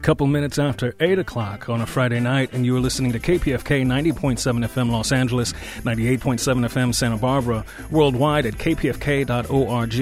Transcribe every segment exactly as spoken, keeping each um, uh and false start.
couple minutes after eight o'clock on a Friday night, and you are listening to K P F K ninety point seven F M Los Angeles, ninety-eight point seven F M Santa Barbara, worldwide at k p f k dot org.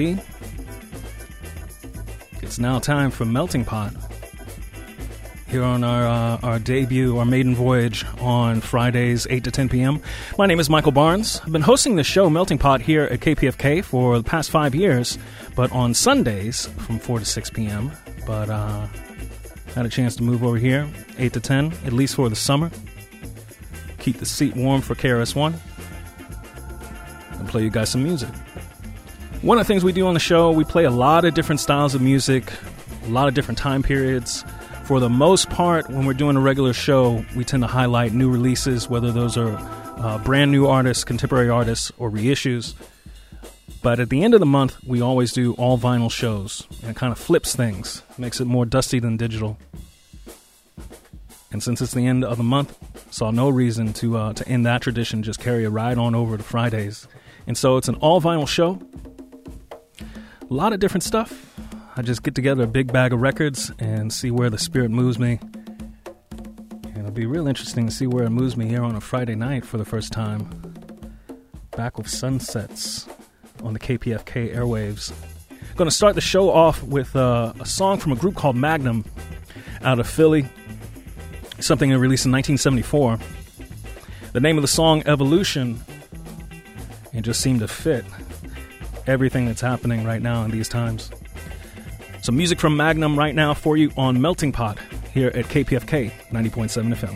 It's now time for Melting Pot. Here on our uh, our debut, our maiden voyage on Fridays, eight to ten p.m. My name is Michael Barnes. I've been hosting the show Melting Pot here at K P F K for the past five years, but on Sundays from four to six p.m. But uh, had a chance to move over here, eight to ten, at least for the summer. Keep the seat warm for K R S One and play you guys some music. One of the things we do on the show, we play a lot of different styles of music, a lot of different time periods. For the most part, when we're doing a regular show, we tend to highlight new releases, whether those are uh, brand new artists, contemporary artists, or reissues. But at the end of the month, we always do all vinyl shows, and it kind of flips things, makes it more dusty than digital. And since it's the end of the month, saw no reason to uh, to end that tradition, just carry it right on over to Fridays. And so it's an all vinyl show, a lot of different stuff. I just get together a big bag of records and see where the spirit moves me. And it'll be real interesting to see where it moves me here on a Friday night for the first time. Back with Sunsets on the K P F K airwaves. Going to start the show off with uh, a song from a group called Magnum out of Philly. Something they released in nineteen seventy-four. The name of the song, Evolution. It just seemed to fit everything that's happening right now in these times. Some music from Magnum right now for you on Melting Pot here at K P F K ninety point seven F M.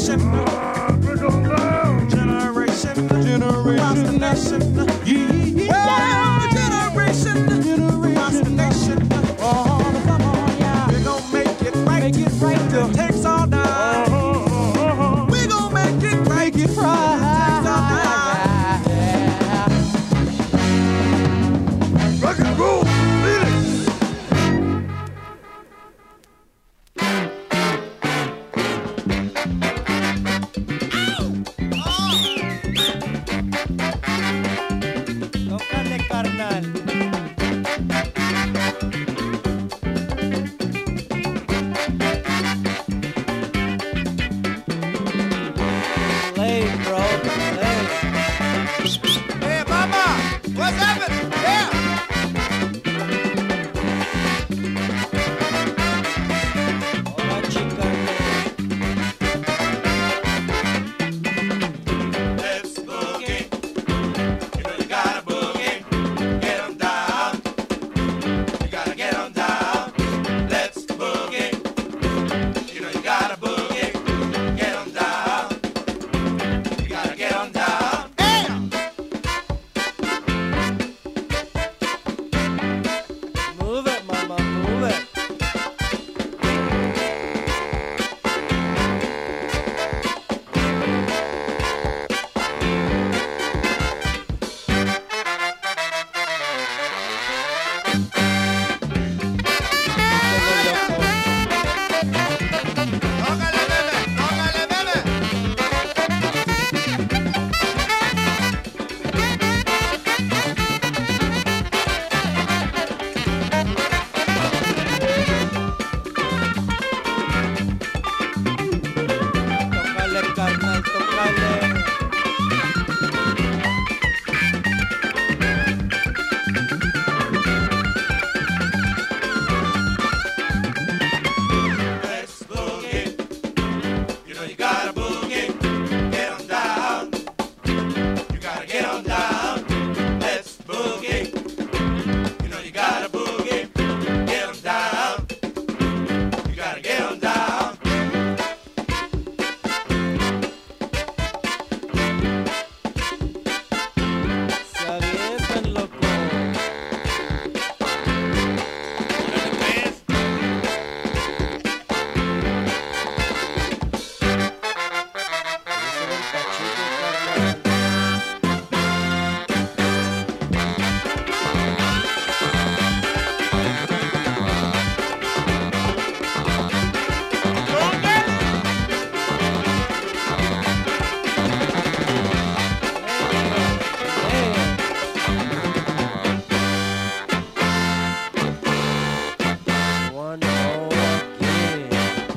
generation, generation, generation, nation. Well, generation, generation, nation. Oh, come on, yeah. We're gonna make it right, make it right till it takes all night. We're gonna make it right, make it right. Rock and roll, beat it. Tócale, carnal. Play, bro, play. Hey, mama, what's happening? Yeah. Hola, chica. Let's boogie. You know you gotta boogie. Get 'em down. You gotta get 'em down. Let's boogie. You know you gotta boogie. Get 'em down. You gotta get 'em down. Damn! Move it, mama, move it. Tócale, bebé, tócale, bebé. Tócale, carnal, tócale. Let's boogie. You know you gotta boogie. Get 'em down. You gotta get 'em down. Let's boogie. You know you gotta boogie. Get 'em down. You gotta get 'em down. Se avientan, loco. Ese del cachito, carnal. One more again.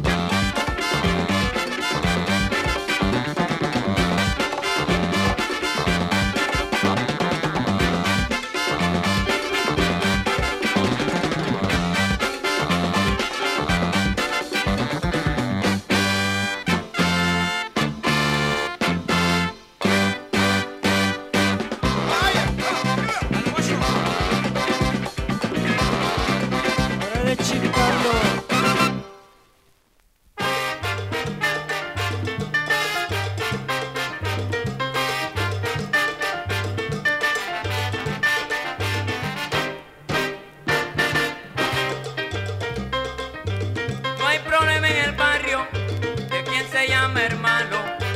Órale, chicano. No hay problema en el barrio de quien se llama hermano.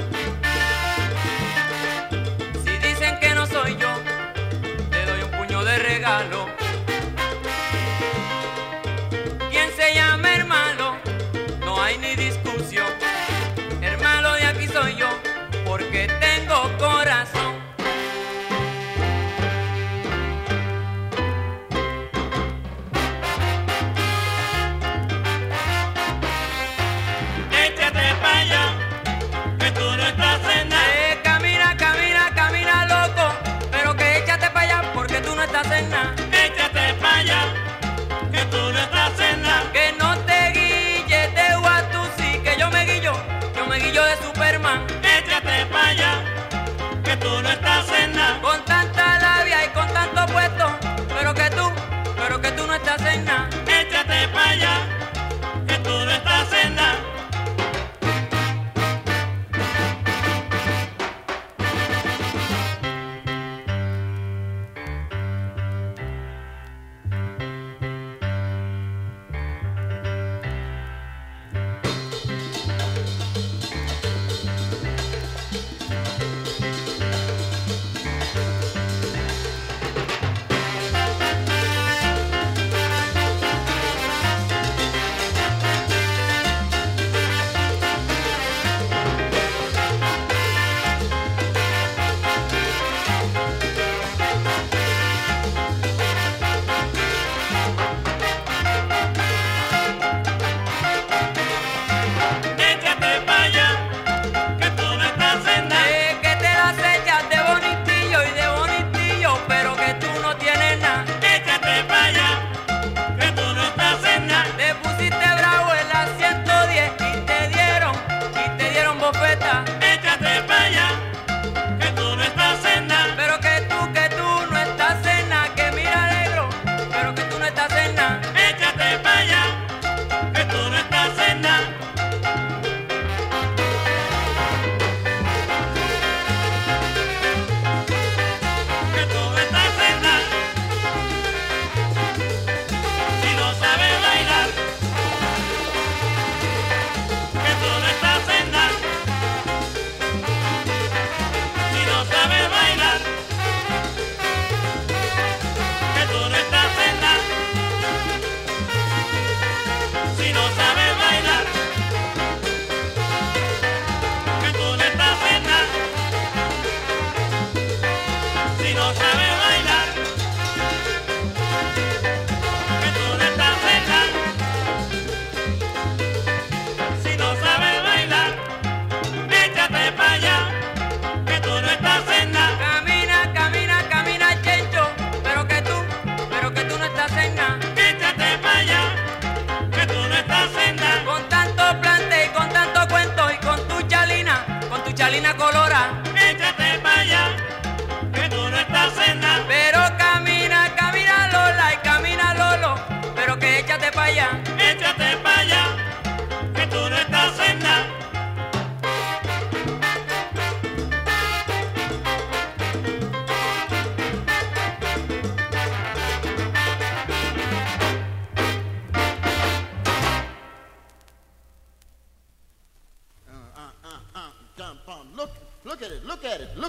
Si dicen que no soy yo, le doy un puño de regalo.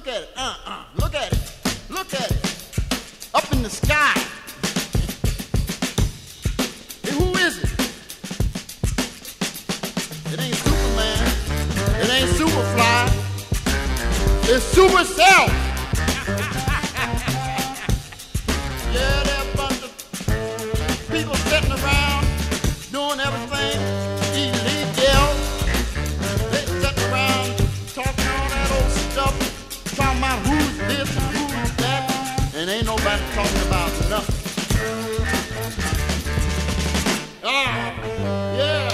look at it. Uh-uh. Look at it. Look at it. Up in the sky. Hey, who is it? It ain't Superman. It ain't Superfly. It's Supercell. Yeah, there are a bunch of people sitting around doing everything illegal. They sitting around talking all that old stuff, talking about who's this and who's that, and ain't nobody talking about nothing. Ah, yeah.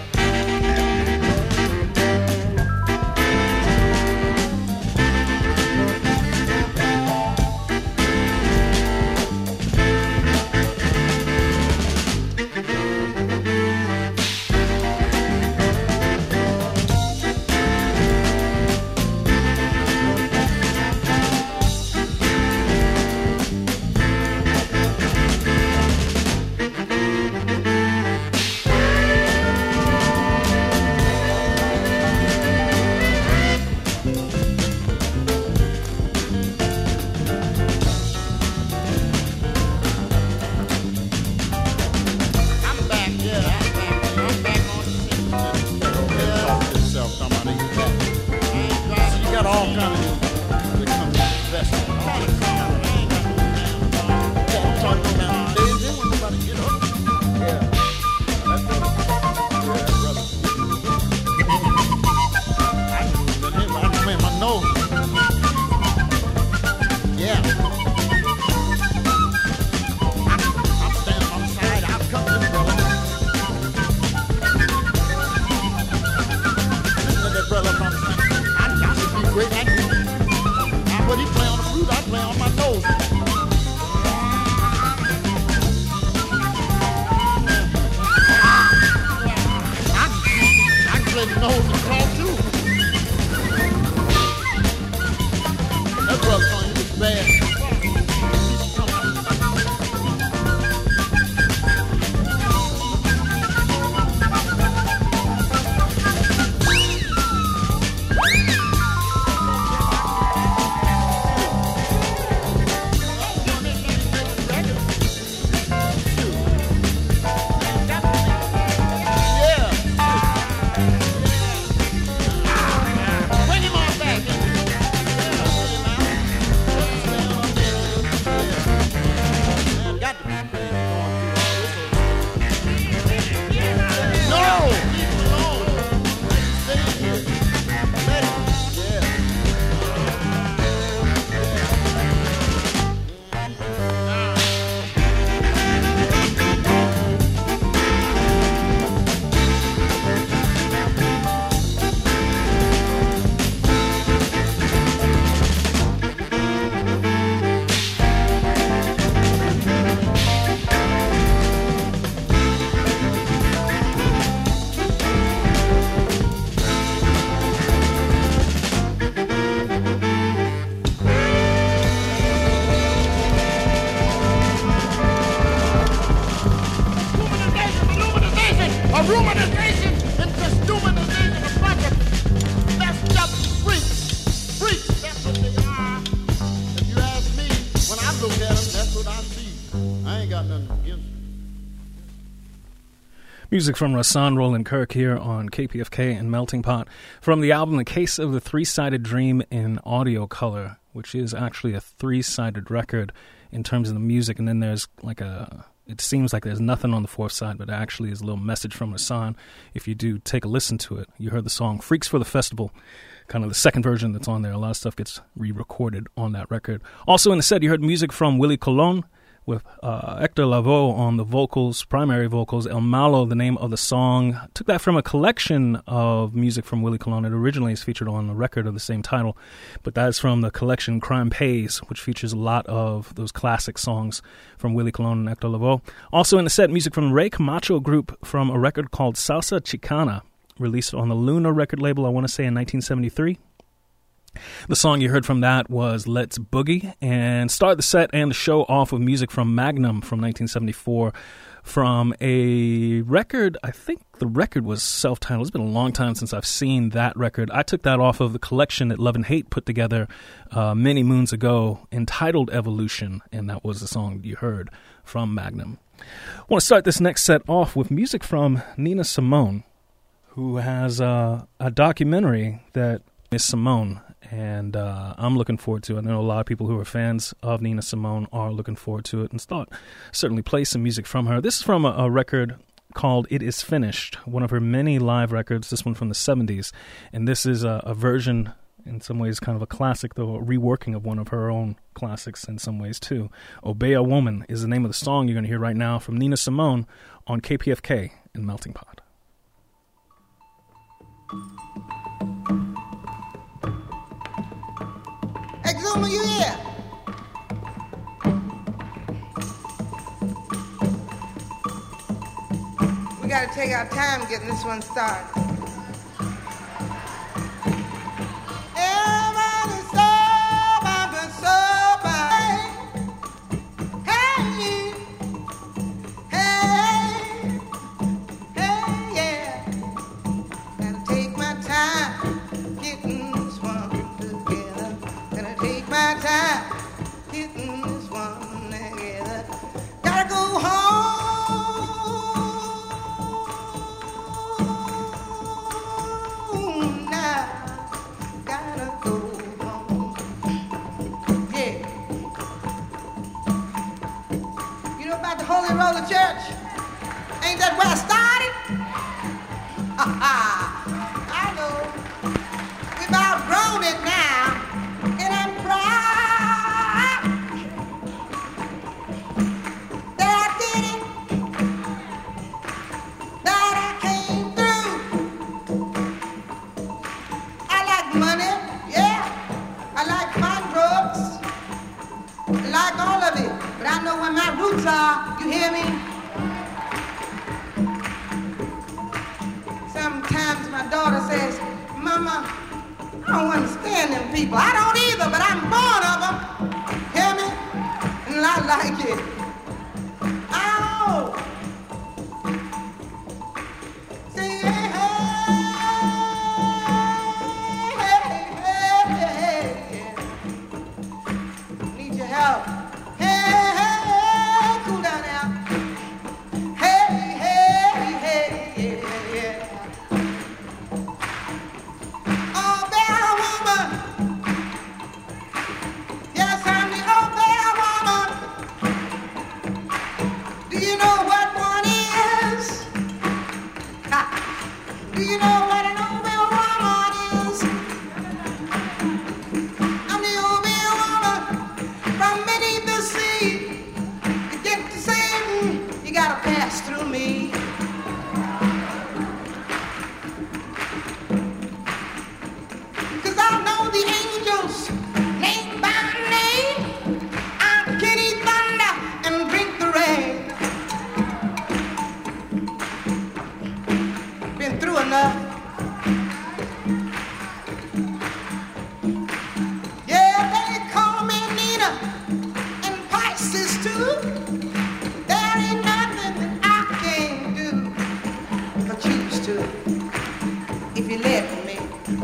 Music from Rahsaan Roland Kirk here on K P F K and Melting Pot from the album The Case of the Three-Sided Dream in audio color, which is actually a three-sided record in terms of the music, and then there's like a, it seems like there's nothing on the fourth side, but actually is a little message from Rahsaan. If you do take a listen to it, you heard the song Freaks for the Festival, kind of the second version that's on there. A lot of stuff gets re-recorded on that record. Also in the set, you heard music from Willie Colon, with uh, Hector Lavoe on the vocals, primary vocals. El Malo, the name of the song. Took that from a collection of music from Willie Colon. It originally is featured on a record of the same title, but that is from the collection Crime Pays, which features a lot of those classic songs from Willie Colon and Hector Lavoe. Also in the set, music from Ray Camacho Group from a record called Salsa Chicana, released on the Luna record label, I want to say in nineteen seventy-three. The song you heard from that was Let's Boogie, and start the set and the show off with music from Magnum from nineteen seventy-four, from a record. I think the record was self-titled. It's been a long time since I've seen that record. I took that off of the collection that Love and Hate put together uh, many moons ago entitled Evolution, and that was the song you heard from Magnum. I want to start this next set off with music from Nina Simone, who has uh, a documentary that is Simone, and uh, I'm looking forward to it. I know a lot of people who are fans of Nina Simone are looking forward to it, and thought certainly play some music from her. This is from a, a record called It Is Finished, one of her many live records, this one from the seventies, and this is a, a version, in some ways kind of a classic, though a reworking of one of her own classics in some ways too. Obey a Woman is the name of the song you're going to hear right now from Nina Simone on K P F K in Melting Pot. Exuma, you here? We gotta take our time getting this one started. Everybody's sober, but sober. Hey, hey, hey, yeah. Gotta take my time getting this one together. Gotta take my time getting this one together. Gotta go home now. Gotta go home. Yeah. You know about the Holy Roller Church? Ain't that where I started? Ha ha. I know. We've outgrown it now. And I'm proud that I did it, that I came through. I like money, yeah. I like fine drugs. I like all of it. But I know where my roots are. You hear me? Sometimes my daughter says, Mama, I don't understand them people. I don't either, but I'm born of them. Hear me? And I like it. Ow! Say, hey, hey, hey, hey, hey, yeah. Need your help. Hey, hey, hey, cool down now. Hey, hey, hey, yeah, yeah. Oh, bear woman. Yes, I'm the old bear woman. Do you know what one is? Ha. Do you know what an old bear woman is? I'm the old bear woman from beneath the sea. To get to Satan, you gotta pass through me. Cause I know the angels, name by name. I can eat thunder and drink the rain. Been through enough. Yeah, they call me Nina and Pisces too. There ain't nothing that I can't do if I choose to, if you let me.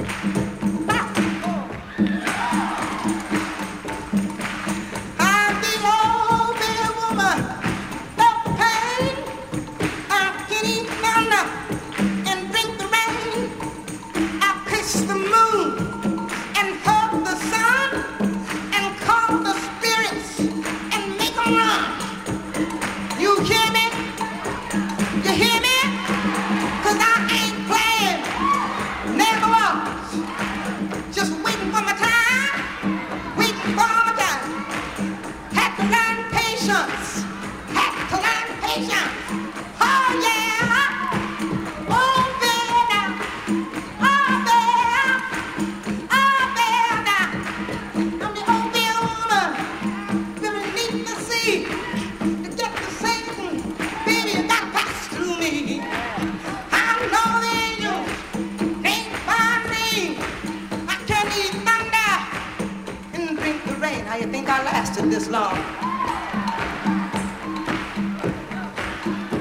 I'm the old bear woman, no pain. I can eat thunder and drink the rain. I kiss the moon and hug the sun and call the spirits and make them run. You hear me? You hear me? Cause I ain't playing, never was. Just waiting for my time, waiting for my time. Had to learn patience, had to learn patience. Oh yeah, oh there, oh there, oh there now. I'm the old bear woman, beneath the sea. To get to Satan, baby, you gotta pass through me. I know the angels, name by name. I can eat thunder and drink the rain. How you think I lasted this long?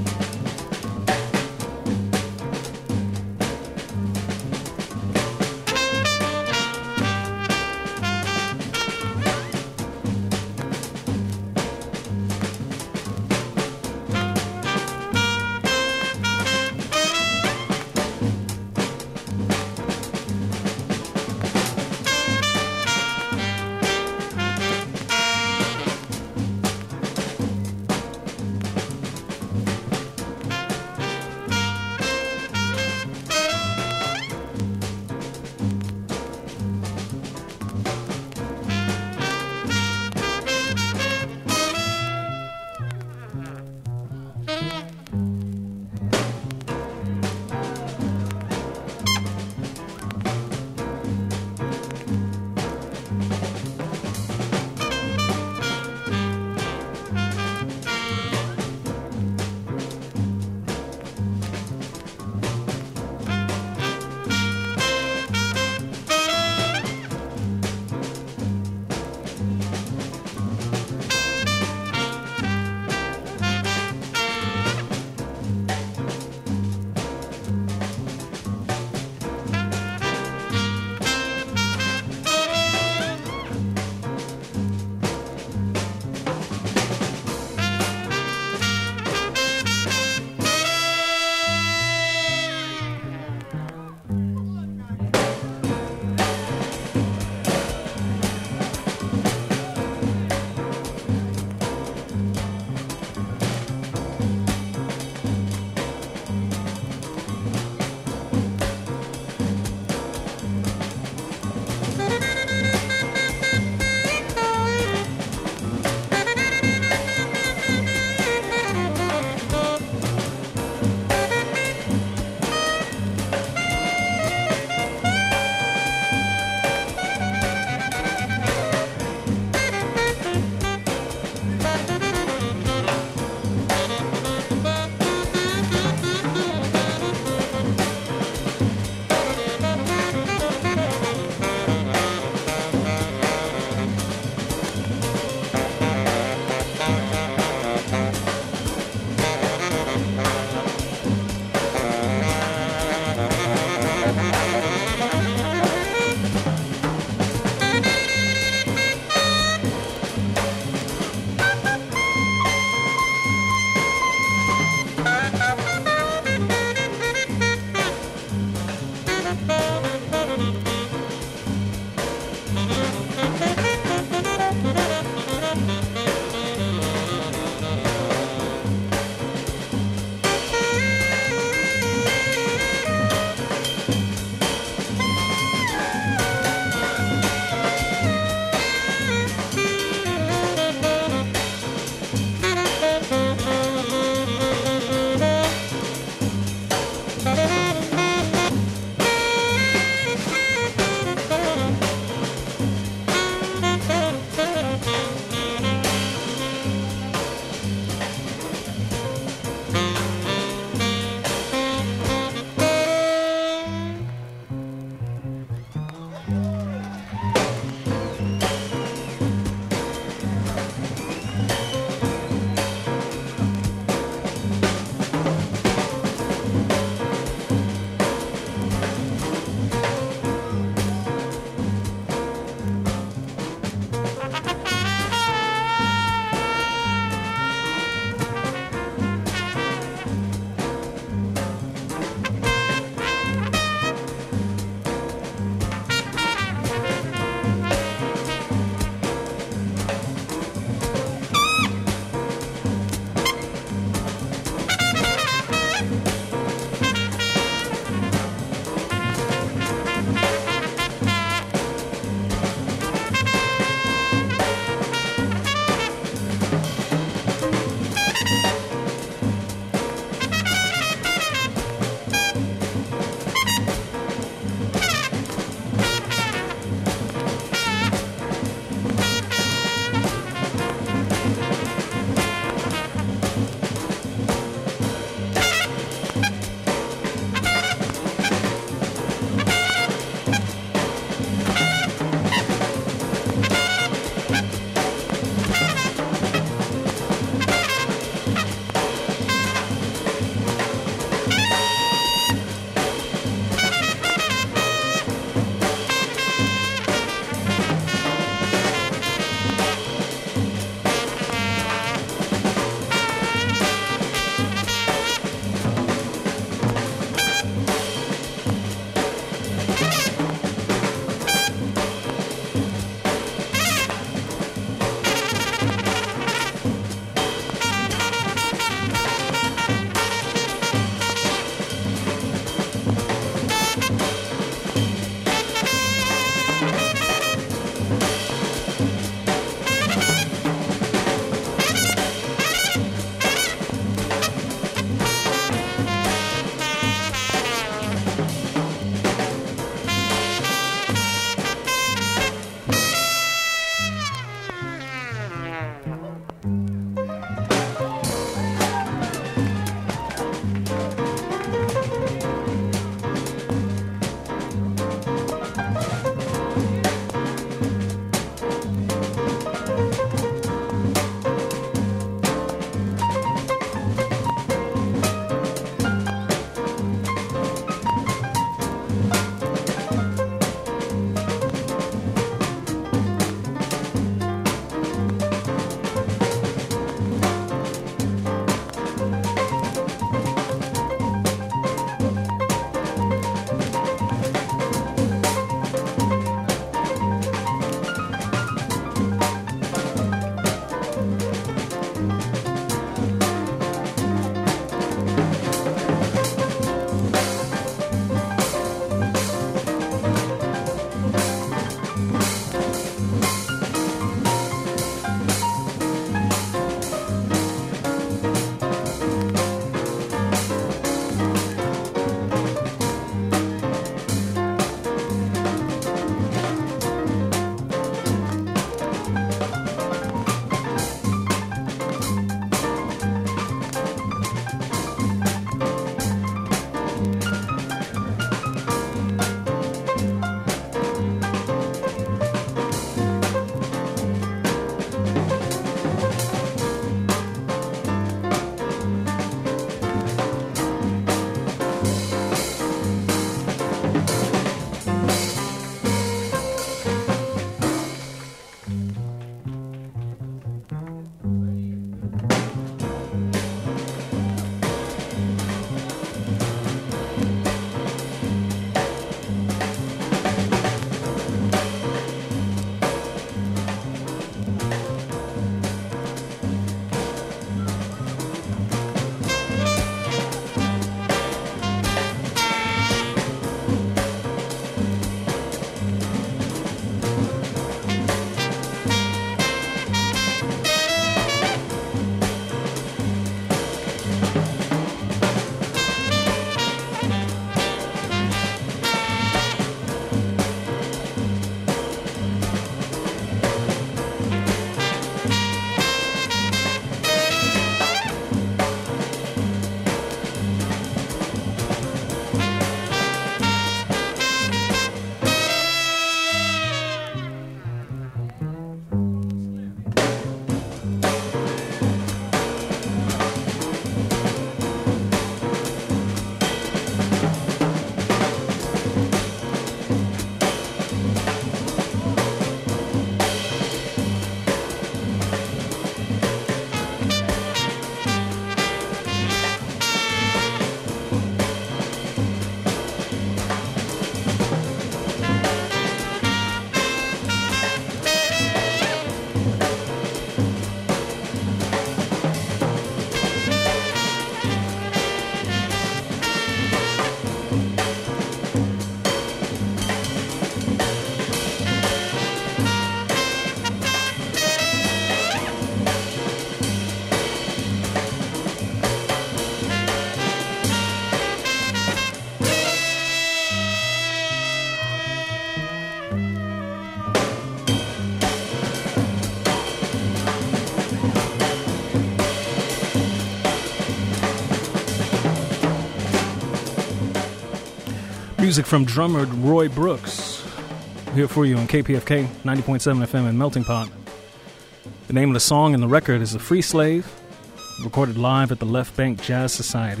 Music from drummer Roy Brooks. Here for you on K P F K ninety point seven F M in Melting Pot. The name of the song and the record is The Free Slave, recorded live at the Left Bank Jazz Society,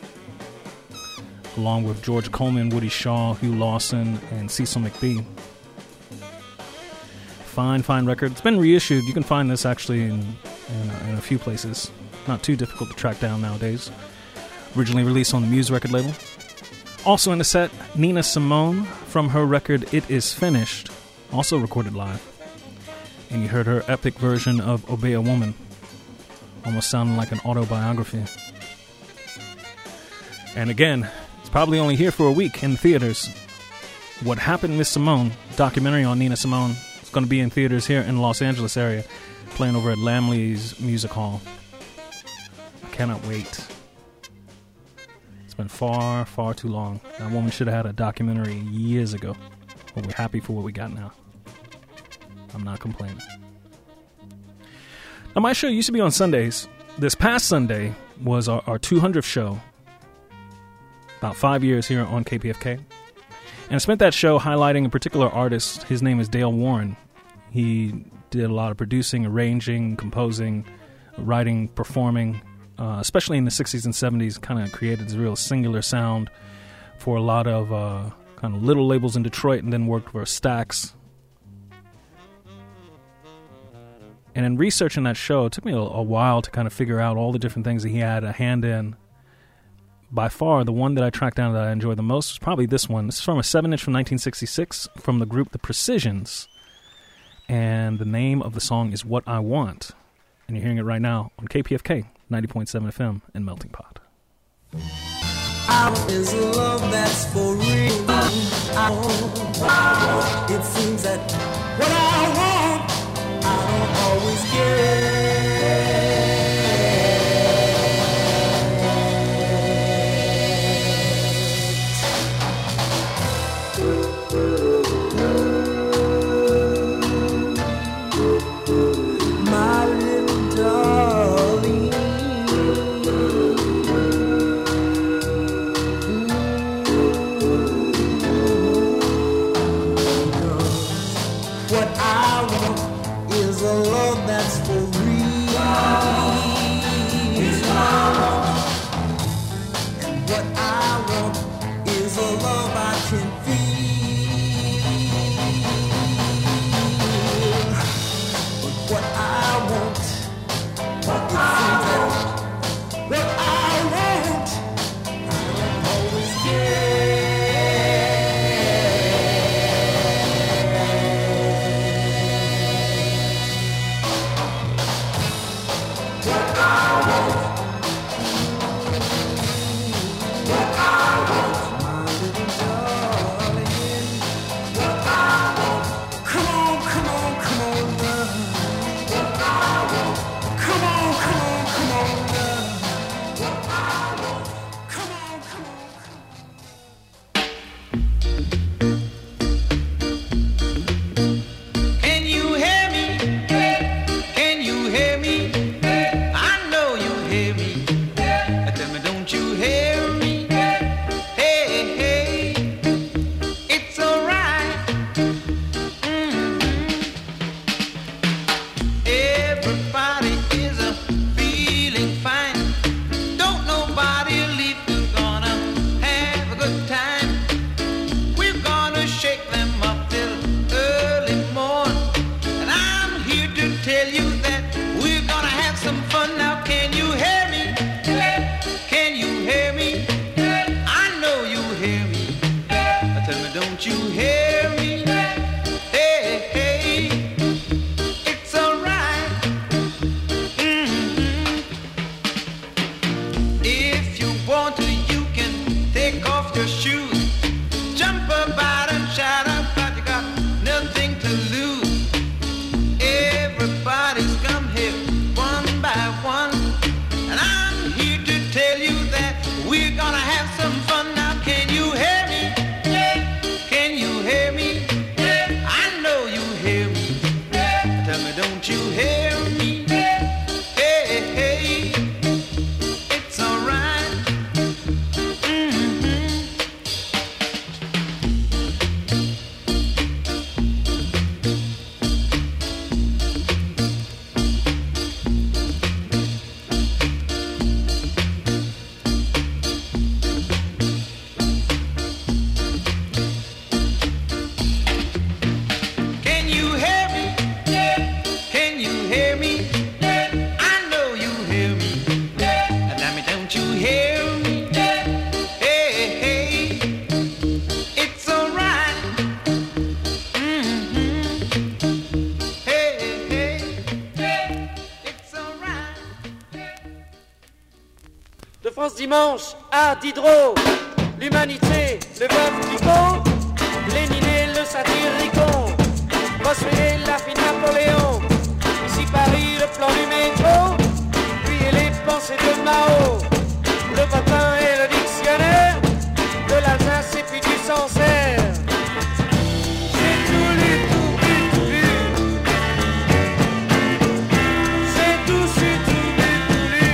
along with George Coleman, Woody Shaw, Hugh Lawson, and Cecil McBee. Fine, fine record. It's been reissued. You can find this actually in, in, uh, in a few places. Not too difficult to track down nowadays. Originally released on the Muse record label. Also in the set, Nina Simone from her record It Is Finished, also recorded live. And you heard her epic version of Obey a Woman, almost sounding like an autobiography. And again, it's probably only here for a week in theaters. What Happened, Miss Simone, documentary on Nina Simone. It's going to be in theaters here in the Los Angeles area, playing over at Lamley's Music Hall. I cannot wait. It's been far, far too long. That woman should have had a documentary years ago. But we're happy for what we got now. I'm not complaining. Now, my show used to be on Sundays. This past Sunday was our, our two hundredth show. About five years here on K P F K. And I spent that show highlighting a particular artist. His name is Dale Warren. He did a lot of producing, arranging, composing, writing, performing, uh, especially in the sixties and seventies, kind of created this real singular sound for a lot of uh, kind of little labels in Detroit, and then worked for Stax. And in researching that show, it took me a, a while to kind of figure out all the different things that he had a hand in. By far, the one that I tracked down that I enjoyed the most was probably this one. This is from a seven inch from nineteen sixty-six from the group The Precisions. And the name of the song is What I Want. And you're hearing it right now on K P F K ninety point seven F M in Melting Pot. I is a love that's for real. I want, it seems that what I want, I don't always get. Can you hear me? Can you hear me? I know France dimanche à Diderot. L'humanité, le bœuf Picot, Lénine et le satyricon, Bossuet et la fille Napoléon. Ici Paris, le plan du métro, puis les pensées de Mao, le patin et le dictionnaire, de l'Alsace et puis du Sancerre. J'ai tout lu, tout vu, tout vu. J'ai tout su, tout vu, tout lu.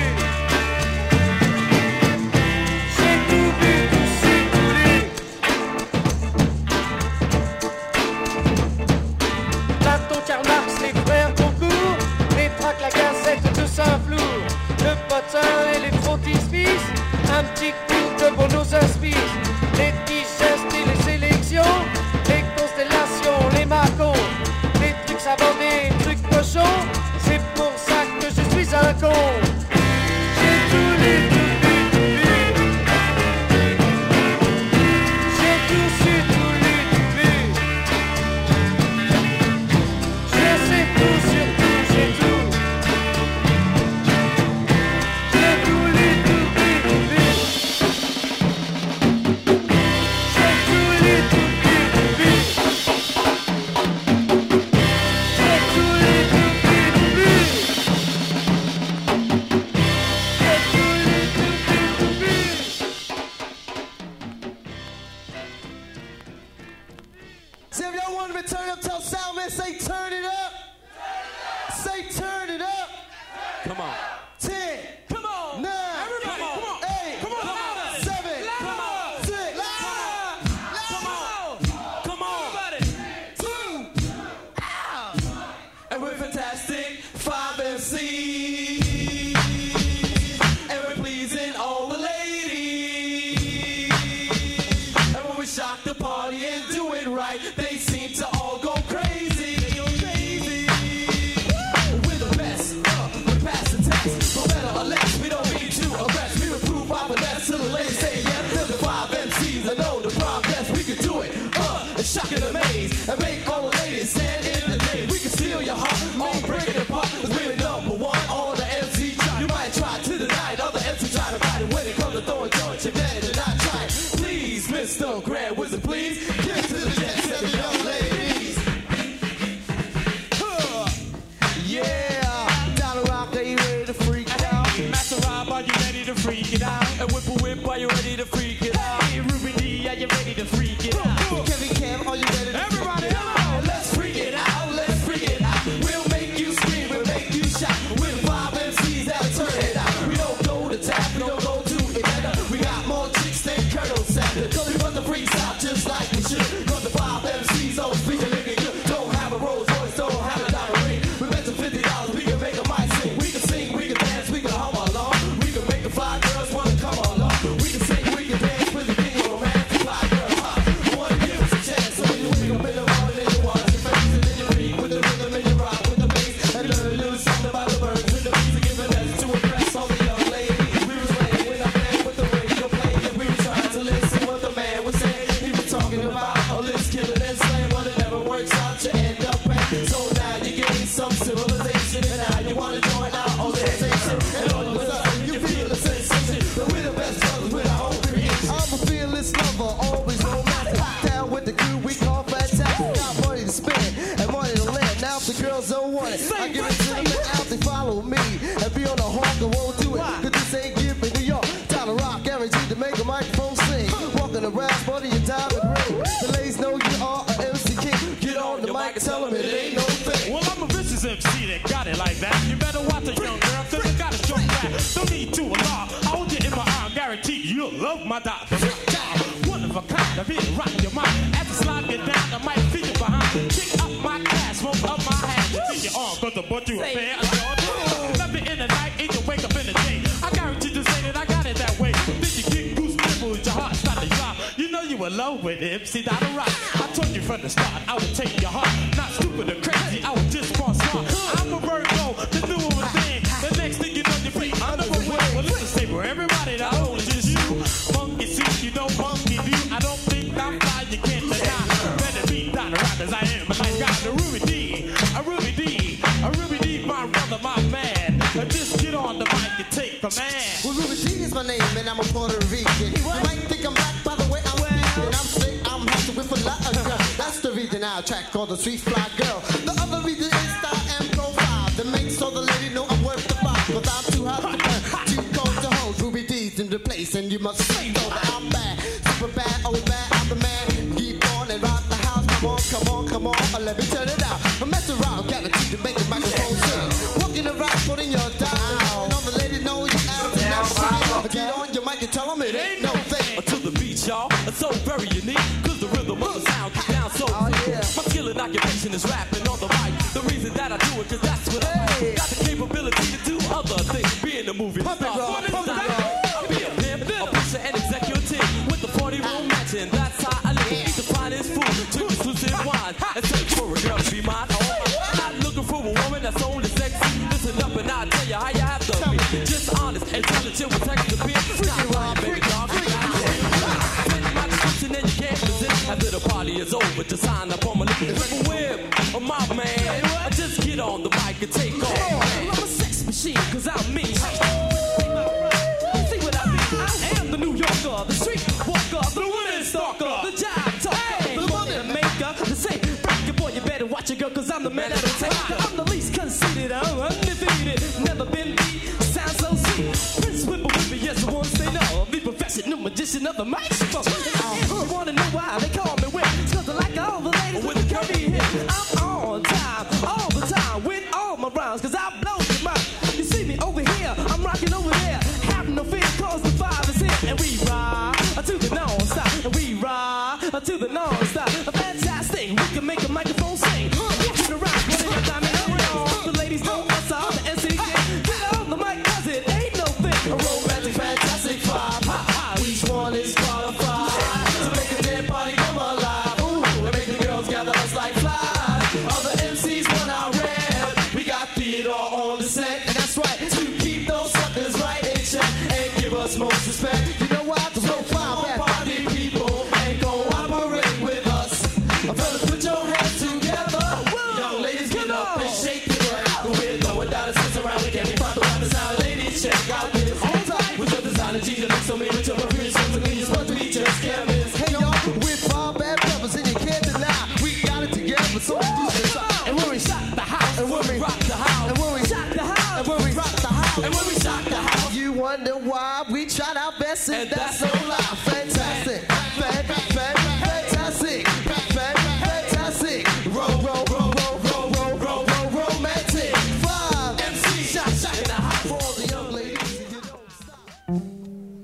J'ai tout vu, tout su, tout lu. Platon, Karl Marx, les frères Goncourt, les tracts, la gazette de Saint-Flour, le potin et les frontispices, un petit coup de pour nos aspices, les petits gestes et les élections, les constellations, les macons, les trucs savants, des trucs cochons, c'est pour ça que je suis un con. J'ai tout lu, tout vu, tout vu. J'ai tout su, tout lu, tout vu. Je sais tout sur tout, j'ai tout. J'ai tout lu, tout vu, tout vu. J'ai tout lu, tout vu, tout vu. J'ai tout lu, tout vu, tout vu. J'ai tout lu, tout vu, tout vu. See if y'all want me to turn up, tell sound man, say turn it up. Say turn it up. Come on. Ten. Come on. Nine. Everybody, come on. Eight. Come on. Seven. Come on. Six. Come on. Come on. Two. And we're fantastic. Five M Cs. And we're pleasing all the ladies. And when we shock the party and do it right, they seem to all go crazy. They go crazy. We're the best. Uh, we pass the test. No better or less, we don't need to arrest. We improve our finesse to the ladies. Say yes to the five M Cs. I know the problem, yes, we can do it. Uh, and shock and amaze. And make all the ladies stand in the day. We can steal your heart, all break it apart. Cause we're number one on the M C chart. You might try to deny it, other M C try to fight it. When it comes to throwing joints, you better not try it. Please, Mister Grand Wizard, please. Give it to the jet set, the young ladies. Huh. Yeah, Dollar Rock, are you ready to freak out? Master Rob, are you ready to freak it out? And Whip a Whip, are you ready to freak it out? Hey, Ruby D, are you ready to freak it out? Kevin Cam, are you ready to Everybody, freak it come out? on. Let's freak it out, let's freak it out. We'll make you scream, we'll make you shout. We're the five M Cs that'll turn it out. We don't go to tap, we don't go to Atlanta. We got more chicks than Colonel Sanders. So we run the freaks out just like we should. Cause the five M Cs always speaking looking good. Don't have a Rolls Royce, don't have a diamond ring. We bet you fifty dollars, we can make a mic sing. We can sing, we can dance, we can hum along. We can make the five girls wanna come along. We can sing, we can dance with the king of romance. The five girls hot, wanna give us a chance. So you wake up in the morning and you watch your face. And then you read with the rhythm and you rock with the bass. And learn a little something about the birds with the music giving us to impress all the young ladies. We was playing with our man with the radio playing. And we were trying to listen what the man was saying. He was talking about a list killing and slaying. But it never works out, you end up paying. So now you gain some civilization. And now you wanna join our organization. And all of a sudden you feel the sensation. But we're the best brothers with our own creation. I'm a fearless lover, always romantic. Down with the crew we call fantastic. Got money to spend and money to lend. Now if the girls don't want it, I give it to them and out they follow me. And be on the hawk and won't do it. Cause this ain't give me New York. Dollar Rock, guaranteed to make a microphone sing. Walking around, money and diamond ring. The ladies know you are an M C king. Get on the mic and tell them it ain't no thing. Well, I'm a vicious M C that got it like that. You better watch a young girl, cause I got a strong back. Don't need to alarm. I hold you in my arm, guarantee you'll love my doctor. One of a kind, I really rock your mind. As I slide you down, I might feel you behind. Kick up my class, smoke up my hand. Feel your arm, cause I bought you a pair of Jordans. Left it in the night, and you wake up in the day. I guarantee to say that I got it that way. Then you get goose pimples, your heart start to drop. You know you in love with M C Dollar Rock. I told you from the start, I would take your heart. Not stupid or crazy, I was just born smart. I'm a Virgo, the new one thing. The next thing you know, you're free. I'm the way. Well, listen, say for everybody, not only just you. Monkey see, you know, monkey view. I don't think I'm fly, you can't deny. Better be Dollar Rock as I am. But I got a Ruby D, a Ruby D, a Ruby D, my brother, my man. Just get on the mic and take command. Well, Ruby D is is my name, and I'm a Puerto Rican. You might think I'm black by the way I'm speaking. I'm sick, I'm happy with a lot of girl. That's the reason I attract called the sweet fly girl. The other reason is that I am profile. That makes all the lady know I'm worth the fight. Cause I'm too hot to burn, too cold to hold. Ruby D's in the place, and you must know that I'm bad. Super bad, oh bad, I'm the man. Keep on and rock the house. Come on, come on, come on, uh, let me turn it out. I mess around, got a key to make the microphone sing. Walking around, putting your down. All the ladies know you out of the now. Get on your mic and tell them it ain't no thing. To the beat, y'all, it's so very unique. Cause the rhythm of the sound gets down so Oh, deep. yeah. My skill and occupation is rapping on the mic. The reason that I do it, cause that's what I like. Got the capability to do other things. Be in the movie. Pump it, star, roll, fun and pump it, style. roll. I'll be a pimp, a pusher, and executive. With the party room matching, that's how I live. Eat the finest food, drink exclusive wine, and search for a girl to be mine. Oh, I'm not looking for a woman that's only sexy. Listen up and I'll tell you how you have to be. Just honest, intelligent with text to be. Stop lying, baby dog. Send my description and you can't resist. After the party is over, just sign up on my little whip. Oh, my man, I just get on the mic and take off. I'm a sex machine, cause I'm me. See what I mean? I am the New Yorker, the street walker, the woman stalker, the job talker, the money maker, the safe breaker. Boy, you better watch it, girl, cause I'm the man that'll take her. I'm the least conceited, I'm undefeated, never been beat, sound so sweet. Prince Whipper with me, yes, once they know. The professional magician of the microphone. And you wanna know why they call me Whip? It's cause I like all the ladies with the curvy hip. I'm on time, all the time, with all my rhymes, cause I blow your mind. You see me over here, I'm rocking over there. Have no fear, cause the vibe is here. And we ride to the non-stop. And we ride to the non-stop. Fantastic, we can make a microphone sing. Walking around, putting a diamond around. The ladies know us all, the N C K. Get on the mic, cause it ain't no thing. A romantic, fantastic vibe. Ha ha, each one is qualified to make a dead body come alive. Ooh, and make the girls gather us like flies. Other M Cs want our rap. We got theater on the set, and that's right. To keep those suckers right in check and give us most respect. You know what? There's no fine bad party people ain't gon' operate with us. Fellas, put your hands together. Young ladies, get up and shake the ground. We're throwing down the sits around. We can't be proper on the sound. Ladies, check out this. With your designer, G, you look so mean. With your appearance, so clean. You're supposed to be just chemist. Hey y'all, we're five bad brothers and you can't deny. We got it together, so we do this. And when we shock the house, And when we rock the house, And when we shock the house, And when we rock the house, and when we shock the house. you wonder why we tried our best, and, And that's that's no lie. Fantastic, fan, fan, fantastic, fan, fantastic. Roll, roll, roll, roll, roll, roll, roll, roll, romantic. Five M C shot, shot in the house. for all the young ladies. And you don't stop.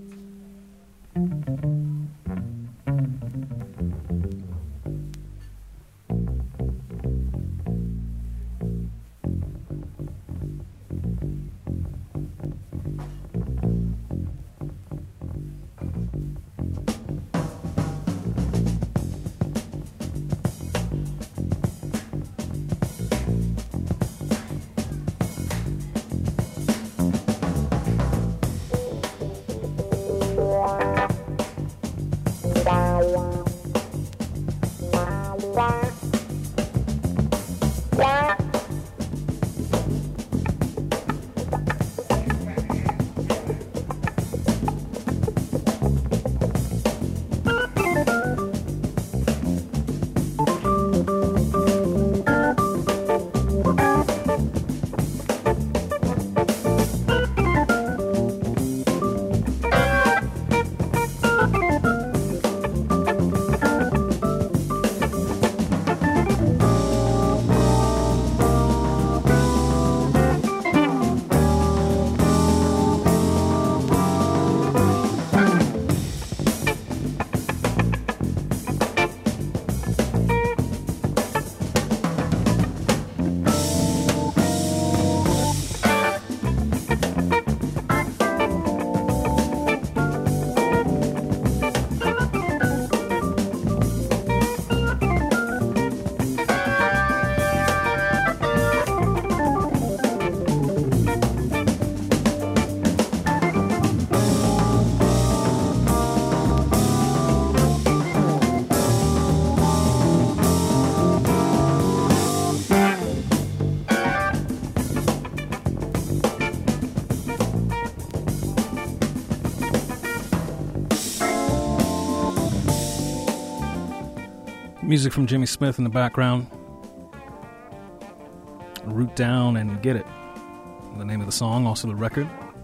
Music from Jimmy Smith in the background. Root Down and Get It, the name of the song, also the record.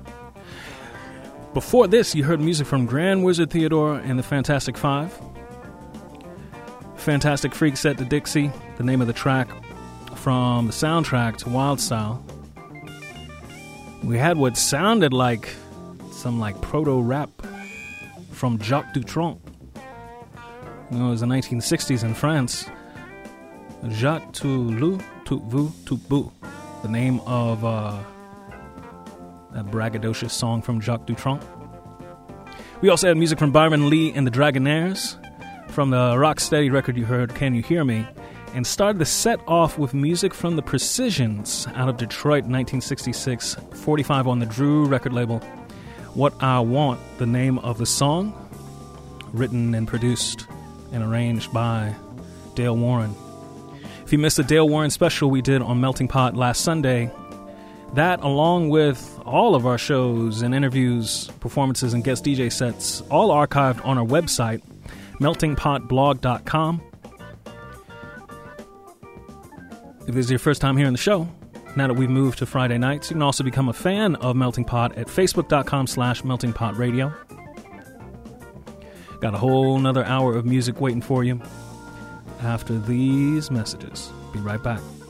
Before this, you heard music from Grand Wizard Theodore and the Fantastic Five. Fantastic Freak Set to Dixie, the name of the track from the soundtrack to Wild Style. We had what sounded like some like proto-rap from Jacques Dutronc. You know, it was the nineteen sixties in France. Jacques Toulou, tout vous, tout beau. The name of uh, that braggadocious song from Jacques Dutronc. We also had music from Byron Lee and the Dragonaires. From the Rocksteady record you heard, Can You Hear Me? And started the set off with music from the Precisions out of Detroit, nineteen sixty-six, forty-five on the Drew record label. What I Want, the name of the song, written and produced and arranged by Dale Warren. If you missed the Dale Warren special we did on Melting Pot last Sunday, that along with all of our shows and interviews, performances, and guest D J sets, all archived on our website, melting pot blog dot com. If this is your first time hearing the show, now that we've moved to Friday nights, you can also become a fan of Melting Pot at facebook dot com slash melting pot radio. Got a whole nother hour of music waiting for you after these messages. Be right back.